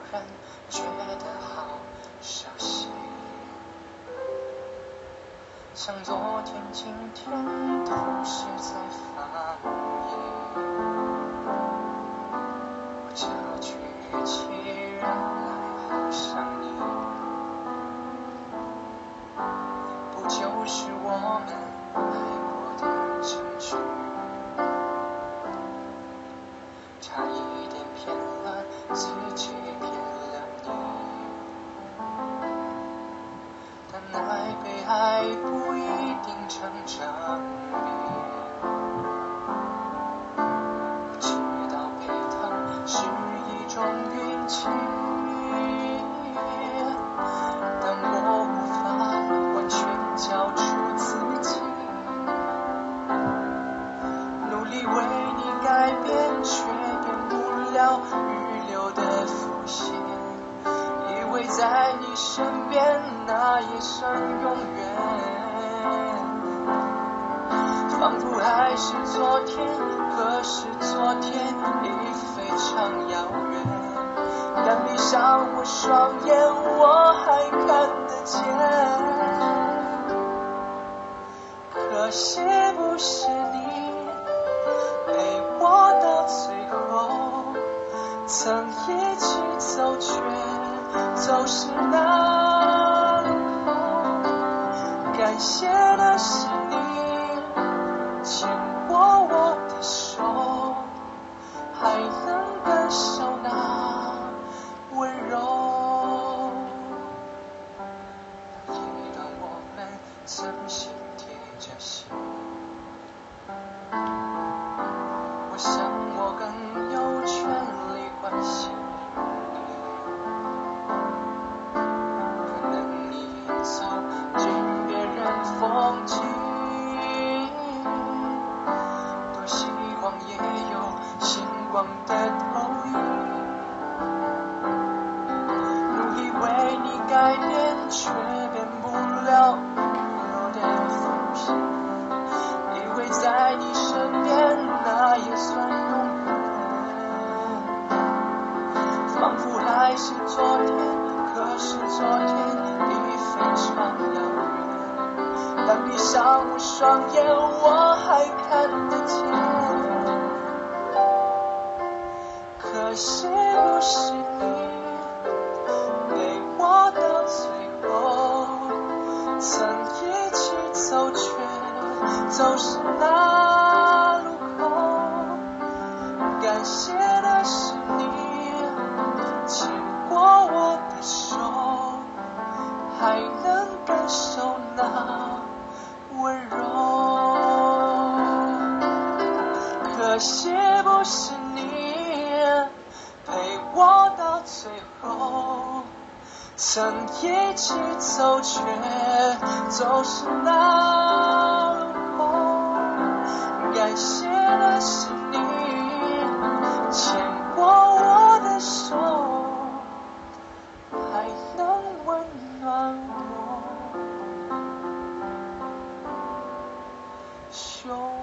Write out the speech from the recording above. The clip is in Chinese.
人觉得好熟悉，像昨天今天同时在放映，这句既然来好想你，不就是我们爱过的证据？差一点骗了自己，骗了你，但爱被爱不一定成正比。我知道被疼是一种运气，但我无法完全交出自己，努力为你改变，却变不了预留的伏线，以为在你身边那也算永远，仿佛还是昨天，可是昨天已非常遥远，但闭上我双眼我还看得见，可惜不是你陪我到最后，曾一起走却走失那路口，感谢的是你牵过我的手，还能感受那温柔，那一段我们曾心贴着心，我想我更有权利关心你，可能你已走进别人风景，多希望也有星光的投影，努力为你改变，却变不了预留的伏线，以为在你身边那也算永远，仿佛还是昨天，可是昨天已非常遥远，但闭上我双眼我还看得见，可惜不是你陪我到最后，曾一起走却走失那路口，感谢的是你牵过我的手，还能感受那温柔，可惜不是你陪我到最后，曾一起走却走失那路口，感谢的是你牵过我的手，还能温暖我胸